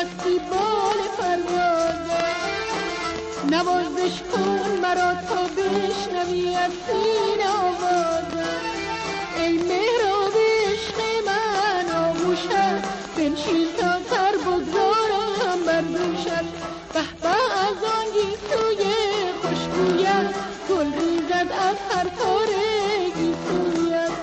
مستی بال فریاده، نوازش کن مرا تا بشنوی از سینه آوازم. ای مهراب عشق من آغوشت، بنشین تا سر بگذارم بر دوشت. به به از آن گیسوی خوشبویت، گل ریزد از هر تاره گیسویت.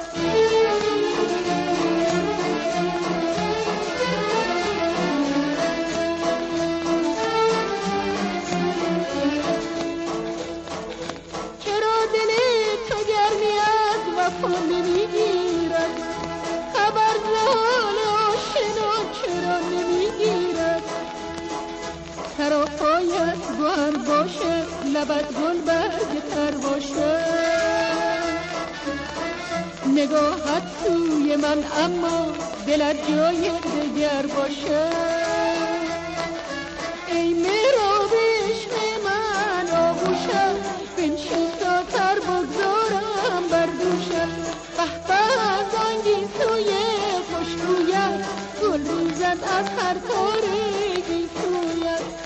چرا دل تو گرمی از وفا نمیگیرد، خبر ز حال آشنا چرا نمیگیرد؟ سر و پایت گوهر باشه، لبت گل برگ تر باشه، نگاهت سوی من اما دلت جای دگر باشه. ای مهراب عشق من آغوشت، بنشین تا سر بگذارم بر دوشت. به به از آن گیسوی خوشبویت، گل ریزد از هر تاره گیسویت.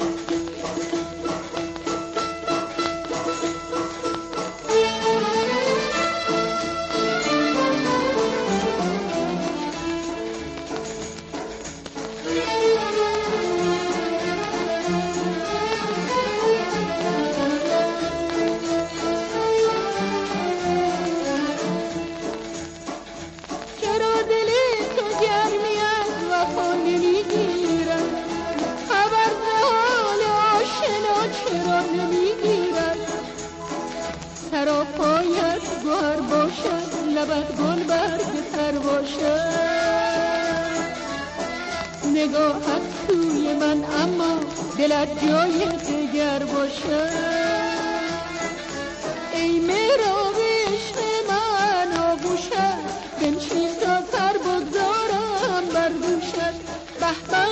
سر و پایت گوهر باشد، لبت گل برگ تر باشد، نگاهت سوی من اما دلت جای دگر باشد. ای مهراب عشق من آغوشت، بنشین تا سر بگذارم بر دوشت. به به